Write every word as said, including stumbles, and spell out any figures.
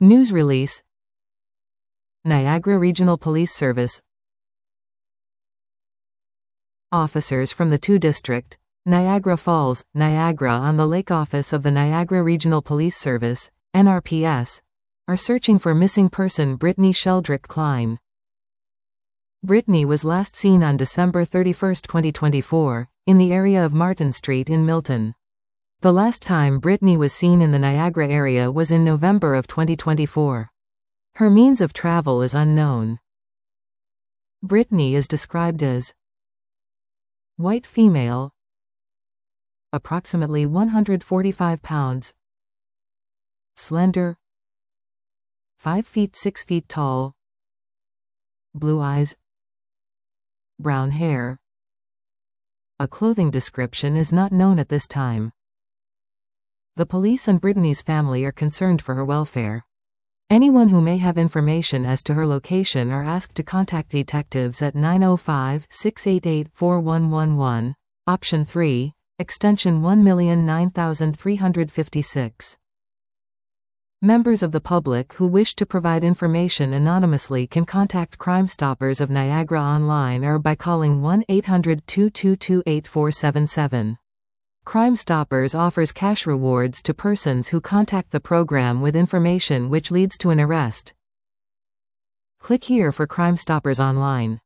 News release. Niagara Regional Police Service. Officers from the two District, Niagara Falls, Niagara on the Lake Office of the Niagara Regional Police Service, N R P S, are searching for missing person Brittany Sheldrick Klein. Brittany was last seen on December thirty-first, twenty twenty-four, in the area of Martin Street in Milton. The last time Brittany was seen in the Niagara area was in November of twenty twenty-four. Her means of travel is unknown. Brittany is described as white female, approximately one hundred forty-five pounds, slender, five feet six feet tall, blue eyes, brown hair. A clothing description is not known at this time. The police and Brittany's family are concerned for her welfare. Anyone who may have information as to her location are asked to contact detectives at nine oh five, six eight eight, four one one one, option three, extension one million nine thousand three hundred fifty-six. Members of the public who wish to provide information anonymously can contact Crime Stoppers of Niagara online or by calling one eight hundred, two two two, eight four seven seven. Crime Stoppers offers cash rewards to persons who contact the program with information which leads to an arrest. Click here for Crime Stoppers online.